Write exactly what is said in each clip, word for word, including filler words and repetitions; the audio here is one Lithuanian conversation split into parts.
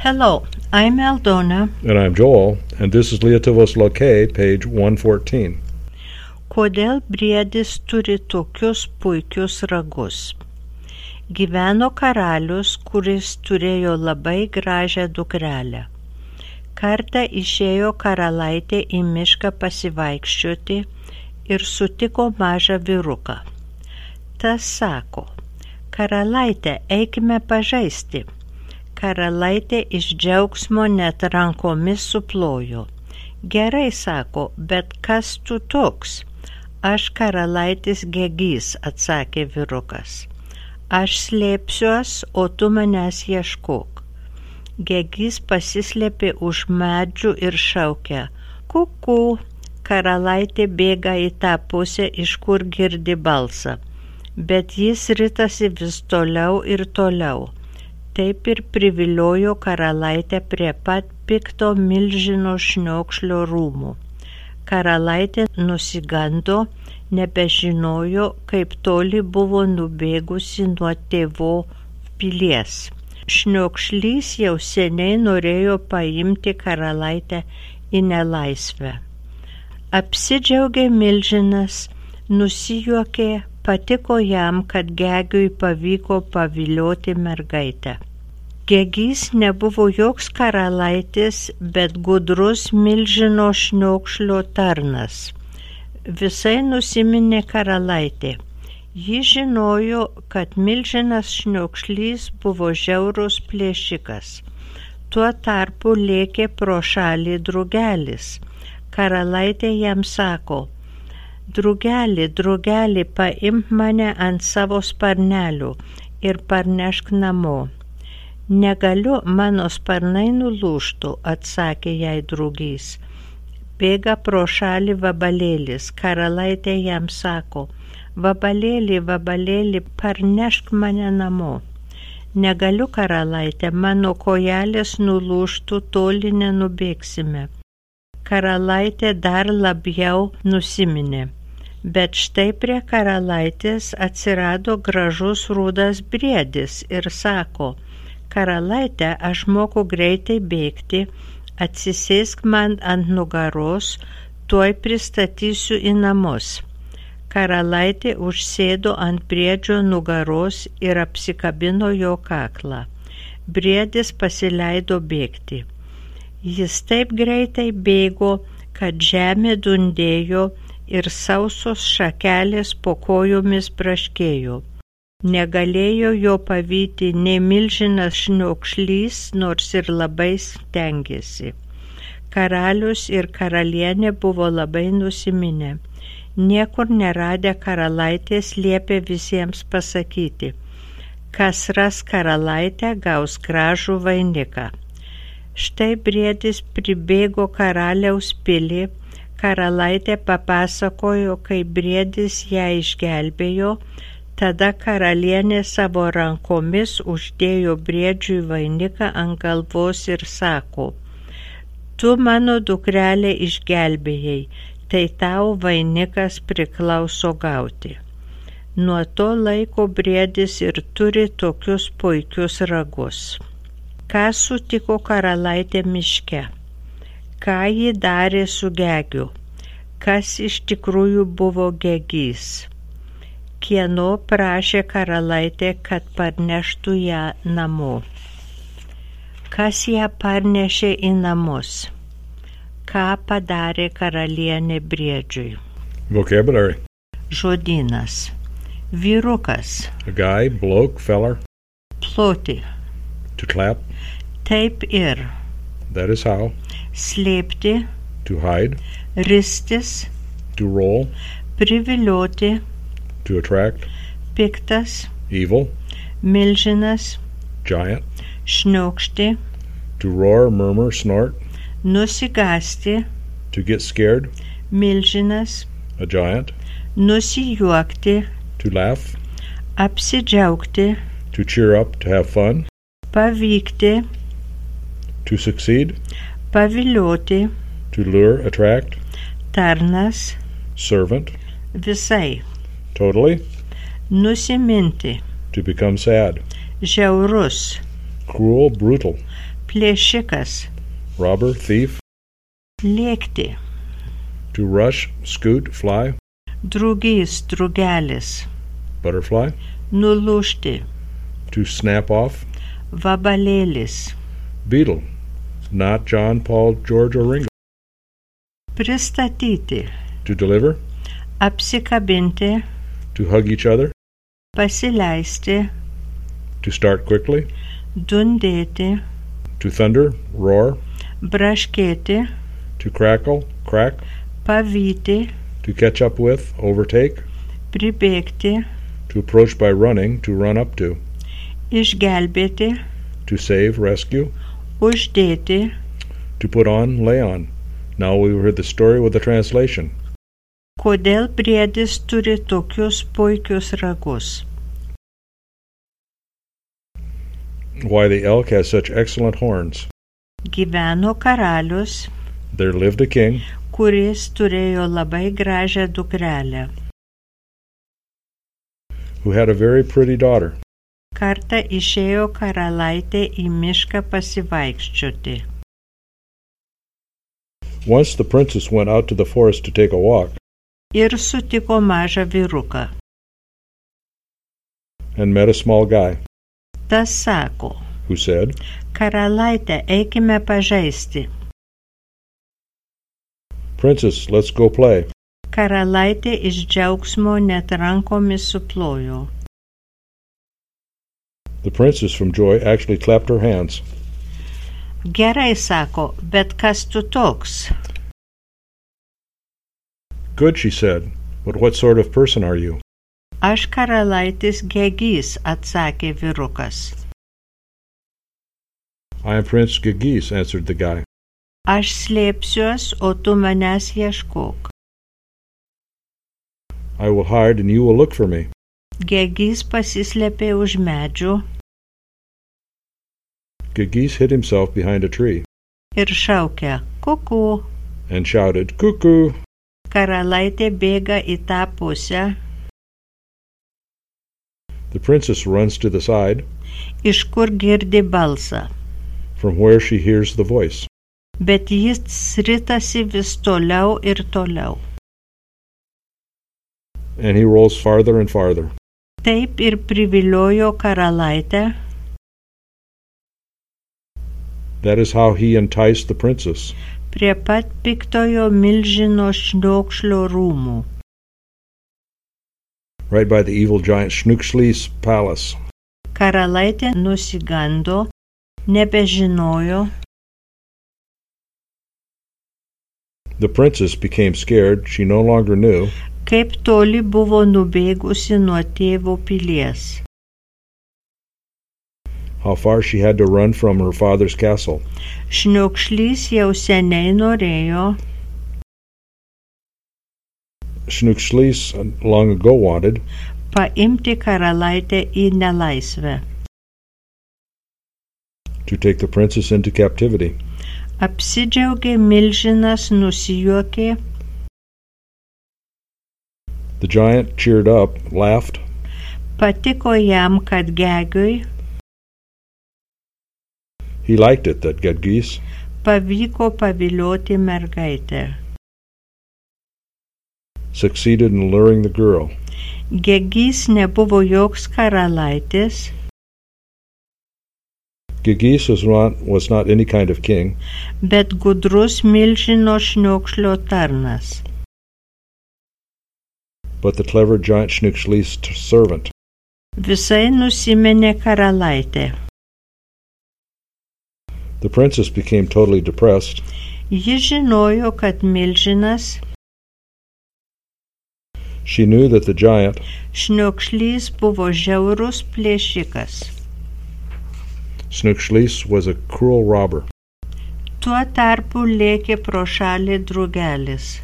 Hello, I'm Aldona. And I'm Joel, and this is Lietuvos Lokai, page one fourteen. Kodėl briedis turi tokius puikius ragus? Gyveno karalius, kuris turėjo labai gražią dukrelę. Kartą išėjo karalaitė į mišką pasivaikščioti ir sutiko mažą vyruką. Tas sako, karalaitė, eikime pažaisti. Karalaitė iš džiaugsmo net rankomis suplojo. Gerai, sako, bet kas tu toks? Aš karalaitis Gegys, atsakė vyrukas. Aš slėpsiuos, o tu manęs ieškok. Gegys pasislėpė už medžių ir šaukė. Kuku, karalaitė bėga į tą pusę, iš kur girdi balsą. Bet jis ritasi vis toliau ir toliau. Taip ir priviliojo karalaitę prie pat pikto milžino šniokšlio rūmų. Karalaitė nusigando, nebežinojo, kaip toli buvo nubėgusi nuo tėvo pilies. Šniokšlys jau seniai norėjo paimti karalaitę į nelaisvę. Apsidžiaugė milžinas, nusijuokė, patiko jam, kad Gegiui pavyko pavilioti mergaitę. Gegys nebuvo joks karalaitis, bet gudrus milžino šniokšlio tarnas. Visai nusiminė karalaitė. Ji žinojo, kad milžinas šniokšlys buvo žiaurus plėšikas. Tuo tarpu lėkė pro šalį drugelis. Karalaitė jam sako, Drugeli, drugeli, paimk mane ant savo sparnelių ir parnešk namo. Negaliu, mano sparnai nulūžtų, atsakė jai drugys. Bėga pro šalį vabalėlis. Karalaitė jam sako, vabalėli, vabalėli, parnešk mane namo. Negaliu, karalaitė, mano kojelės nulūžtų, toli nenubėgsime. Karalaitė dar labiau nusiminė. Bet štai prie karalaitės atsirado gražus rudas briedis ir sako, karalaitė, aš moku greitai bėgti, atsisėsk man ant nugaros, tuoj pristatysiu į namus. Karalaitė užsėdo ant briedžio nugaros ir apsikabino jo kaklą. Briedis pasileido bėgti. Jis taip greitai bėgo, kad žemė dundėjo ir sausos šakelės po kojomis braškėjo. Negalėjo jo pavyti nei milžinas šniokšlys, nors ir labai stengėsi. Karalius ir karalienė buvo labai nusiminę. Niekur neradę karalaitės liepė visiems pasakyti, kas ras karalaitę, gaus gražų vainiką. Štai briedis pribėgo karaliaus pilį, karalaitė papasakojo, kaip briedis ją išgelbėjo, tada karalienė savo rankomis uždėjo briedžiui vainiką ant galvos ir sako, tu mano dukrelę išgelbėjai, tai tau vainikas priklauso gauti. Nuo to laiko briedis ir turi tokius puikius ragus. Ką sutiko karalaitė miške? Ką ji darė su Gegiu? Kas iš tikrųjų buvo Gegys? Kieno prašė karalaitė, kad parneštų ją namo? Kas ją parnešė į namus? Ką padarė karalienė briedžiui? Vocabulary. Žodynas. Vyrukas. A guy, bloke, feller. Ploti. To clap. Taip ir. That is how. Slėpti. To hide. Ristis. To roll. Privilioti. To attract. Piktas. Evil. Milžinas. Giant. Šniokšti. To roar, murmur, snort. Nusigasti. To get scared. Milžinas. A giant. Nusijuokti. To laugh. Apsidžiaugti. To cheer up, to have fun. Pavykti. To succeed. Pavilioti. To lure, attract. Tarnas. Servant. Visai. Totally. Nusiminti. To become sad. Žiaurus. Cruel, brutal. plėšikas, robber, thief. lėkti, To rush, scoot, fly. drugys, drugelis, Butterfly. nulūžti, To snap off. vabalėlis, Beetle. Not John, Paul, George, or Ringo. pristatyti, To deliver. apsikabinti, To hug each other. pasileisti, To start quickly. dundėti, To thunder, roar. braškėti, To crackle, crack. pavyti, To catch up with, overtake. pribėgti, To approach by running, to run up to. išgelbėti, To save, rescue. uždėti, To put on, lay on. Now we will hear the story with the translation. kodėl briedis turi tokius puikius ragus. Why the elk has such excellent horns. Gyveno karalius, There lived a king kuris turėjo labai gražią dukrelę. who had a very pretty daughter. Kartą išėjo karalaitė į mišką pasivaikščioti. Once the princess went out to the forest to take a walk Ir sutiko mažą vyruką. and met a small guy Tas sako, who said, karalaitė, eikime pažaisti. Princess, let's go play. Karalaitė iš džiaugsmo net rankomis suplojo. The princess from joy actually clapped her hands. Gerai, sako, bet kas tu toks? Good, she said, but what sort of person are you? Aš karalaitis Gegys, atsakė vyrukas. I am Prince Gegis, answered the guy. Aš slėpsiuos, o tu manęs ieškok. I will hide and you will look for me. Gegys pasislėpė už medžių Gegis hid himself behind a tree ir šaukė, kuku. and shouted, Cuckoo! Karalaitė bėga į tą pusę, The princess runs to the side iš kur girdi balsą, from where she hears the voice. bet jis ritasi vis toliau ir toliau. And he rolls farther and farther. Taip ir priviliojo karalaitę, That is how he enticed the princess prie pat piktojo milžino šniokšlio rūmų. right by the evil giant Schnuckschli's palace. Karalaitė nusigando, nebežinojo, The princess became scared. She no longer knew kaip toli buvo nubėgusi nuo tėvo pilies. how far she had to run from her father's castle. Šniokšlys jau seniai norėjo, Schnuckschli's long ago wanted paimti karalaitę į nelaisvę. to take the princess into captivity. Apsidžiaugė milžinas, nusijuokė, The giant cheered up, laughed, patiko jam, kad Gegiui he liked it that Gedgis pavyko pavilioti mergaitę. succeeded in luring the girl. Gegys nebuvo joks karalaitis, Gegis was not, was not any kind of king, bet gudrus milžino šniokšlio tarnas. but the clever giant Schnuckschli's t- servant. Visai nusiminė karalaitė. The princess became totally depressed. Ji žinojo, kad milžinas, She knew that the giant, šniokšlys, buvo žiaurus plėšikas. Schnuckschli's, was a cruel robber. Tuo tarpu lėkė pro šalį drugelis.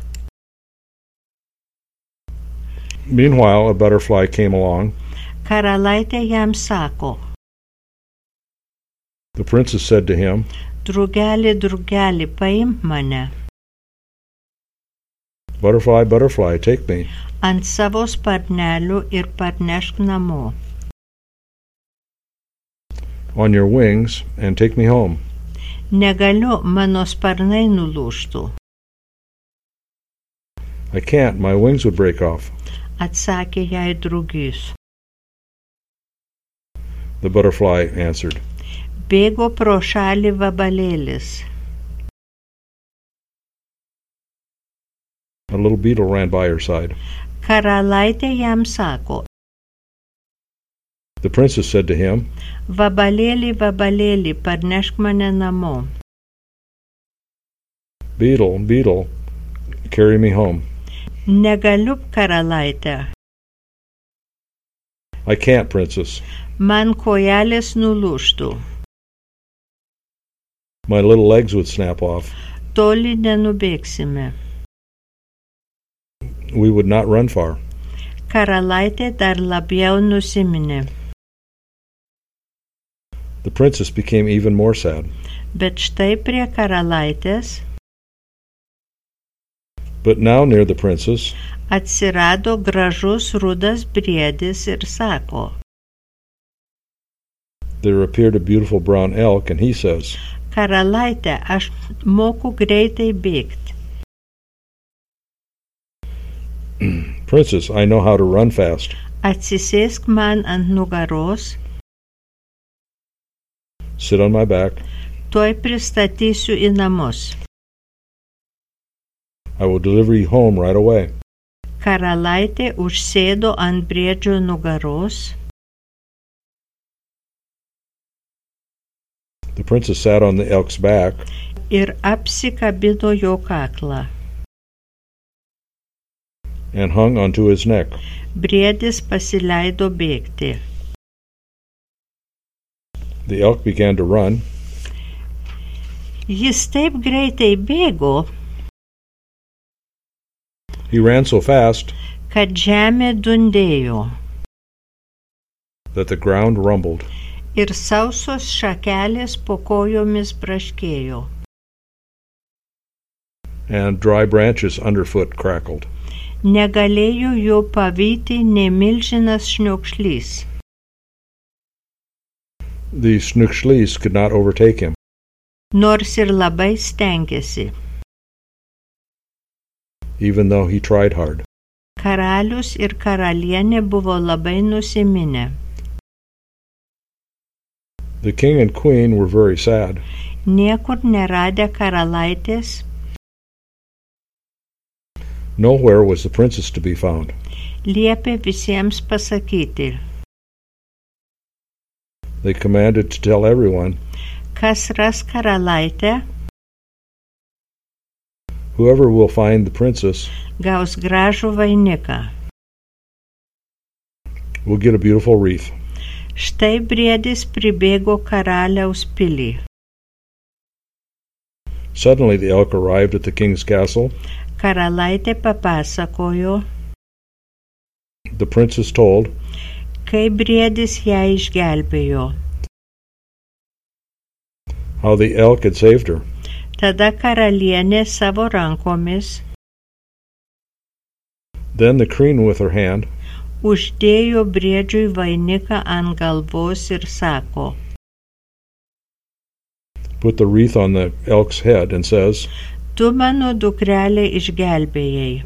Meanwhile, a butterfly came along. Karalaitė jam sako, The princess said to him, drugeli, drugeli, paimk mane. Butterfly, butterfly, take me. Ant savo sparnelių ir parnešk namo. On your wings and take me home. Negaliu, mano sparnai nulūžtų. I can't, my wings would break off. Atsakė jai drugys. The butterfly answered. Bėgo pro šalį vabalėlis. A little beetle ran by her side. Karalaitė jam sako. The princess said to him, Vabalėli, vabalėli, parnešk mane namo. Beetle, beetle, carry me home. Negaliu, karalaitė. I can't, princess. Man kojelės nulūžtų. My little legs would snap off. Toli nenubėgsime. We would not run far. Karalaitė dar labiau nusiminė. The princess became even more sad. Bet štai prie karalaitės But now near the princess atsirado gražus rudas briedis ir sako. there appeared a beautiful brown elk, and he says, Karalaitė, aš moku greitai bėgti. Princess, I know how to run fast. Atsisėsk man ant nugaros, Sit on my back. tuoj pristatysiu į namus. I will deliver you home right away. Karalaitė užsėdo ant briedžio nugaros. The princess sat on the elk's back, Ir apsikabino jo kaklą. and hung onto his neck. Briedis pasileido bėgti. The elk began to run. Jis taip greitai bėgo, He ran so fast kad žemė dundėjo that the ground rumbled. ir sausos šakelės po kojomis braškėjo. And dry branches underfoot crackled. Negalėjo jo pavyti nė milžinas šniokšlys. The Snookshlees could not overtake him. Nors ir labai stengėsi. Even though he tried hard. Karalius ir karalienė buvo labai nusiminę. The king and queen were very sad. Niekur neradę karalaitės, Nowhere was the princess to be found. liepė visiems pasakyti, They commanded to tell everyone, kas ras karalaitę, whoever will find the princess gaus gražų vainiką. will get a beautiful wreath. Štai briedis pribėgo karaliaus pilį. Suddenly the elk arrived at the king's castle. Karalaitė papasakojo, The princess told kai briedis ją išgelbėjo. how the elk had saved her. Tada karalienė savo rankomis Then the queen with her hand uždėjo briedžiui vainiką ant galvos ir sako, put the wreath on the elk's head and says, tu mano dukrelė išgelbėjai.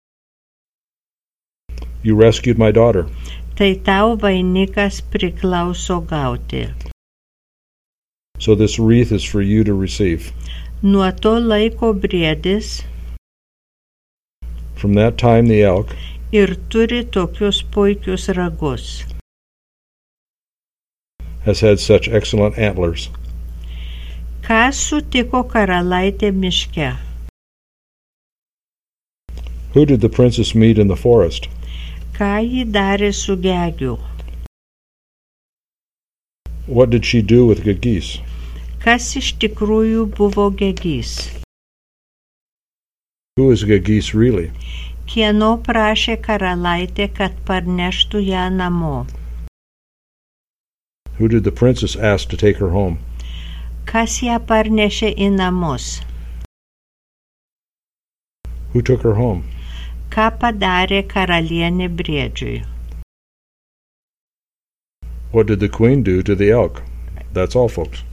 You rescued my daughter. Tai tau vainikas priklauso gauti. So this wreath is for you to receive. Nuo to laiko briedis From that time the elk ir turi tokius puikius ragus. has had such excellent antlers. Ką sutiko karalaitė miške? Who did the princess meet in the forest? Ką ji darė su gegiu? What did she do with good geese? Kas iš tikrųjų buvo gegys? Who is good geese really? Kieno prašė karalaitė, kad parneštų ją namo? Who did the princess ask to take her home? Kas ją parnešė į namus? Who took her home? Ką padarė karalienė briedžiui? What did the queen do to the elk? That's all, folks.